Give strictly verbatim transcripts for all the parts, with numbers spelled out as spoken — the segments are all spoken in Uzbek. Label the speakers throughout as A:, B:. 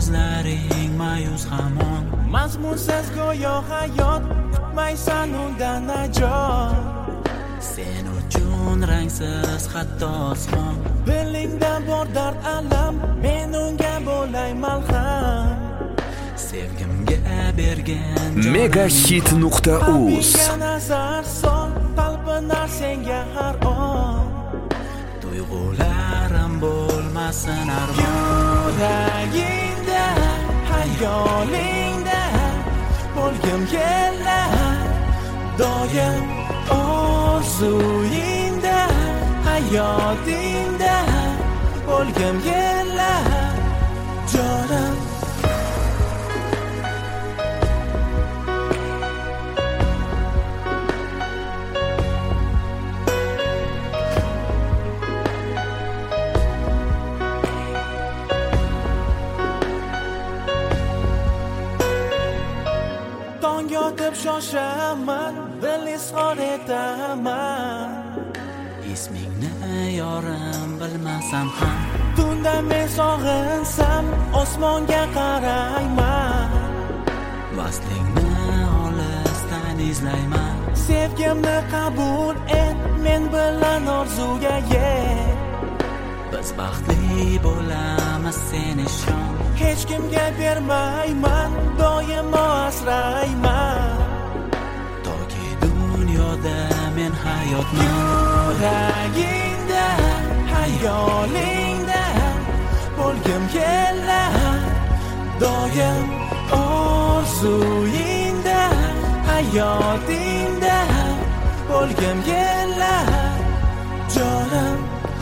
A: ko'zlaring ma'yus hamon.
B: Mazmunsiz go'yo hayot, kutmaysan undan najot.
A: Sen uchun rangsiz hatto osmon.
B: Dilingda bor dard alam, men unga bo'lay malham.
A: Sevgimga bergan
C: megahit nuqta uz
B: nazar sol, talpinar senga har on.
A: Tuyg'ularim bo'lmasin armon.
B: Yuragingda, hayolingda bo'lgim kelar. Doim orzuyingda, hayotingda bo'lgim kelar. Jonim tong yotib shoshaman, dil izhor etaman.
A: Ismingni yorim bilmasam ham,
B: Tunda men sog'insam, osmonga qarayman.
A: Vaslingni olisdan izlayman.
B: Sevgimni qabul et, men bilan orzuga yet.
A: Biz baxtli bo'lamiz, sen ishon.
B: Hech kimga bermayman, doimo asrayman.
A: Toki dunyoda men hayotman.
B: Yuragingda, hayolingda bo'lgim kelar. Doim orzuyingda, hayotingda bo'lgim kelar. Jonim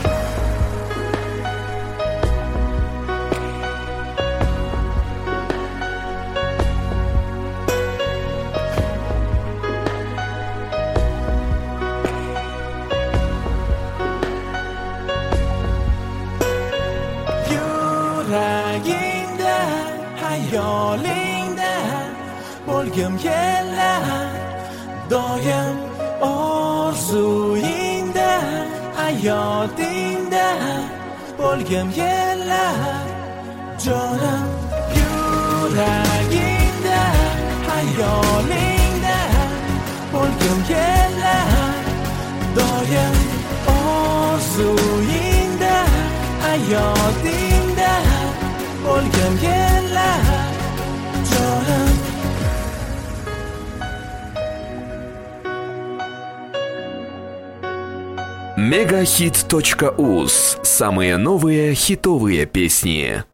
B: yuragingda, hayolingda bo'lgim kelar. Doim orzuyingda, hayotingda bo'lgim kelar. Jonim yuragingda, hayolingda bo'lgim kelar. Doim orzuyingda, hayotingda bo'lgim kelar. Jonim
C: megahit точка уз. Самые новые хитовые песни.